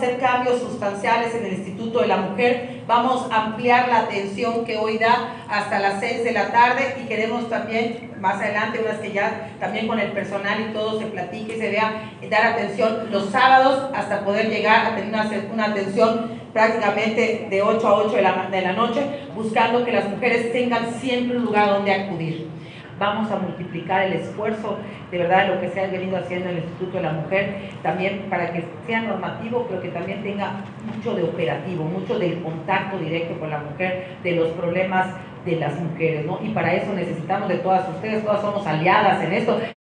hacer cambios sustanciales en el Instituto de la Mujer, vamos a ampliar la atención que hoy da hasta las 6 de la tarde y queremos también más adelante, unas que ya también con el personal y todo se platique y se vea, dar atención los sábados hasta poder llegar a tener una atención prácticamente de 8 a 8 de la noche, buscando que las mujeres tengan siempre un lugar donde acudir. Vamos a multiplicar el esfuerzo de verdad de lo que se ha venido haciendo en el Instituto de la Mujer, también para que sea normativo, pero que también tenga mucho de operativo, mucho del contacto directo con la mujer, de los problemas de las mujeres, ¿no? Y para eso necesitamos de todas ustedes, todas somos aliadas en esto.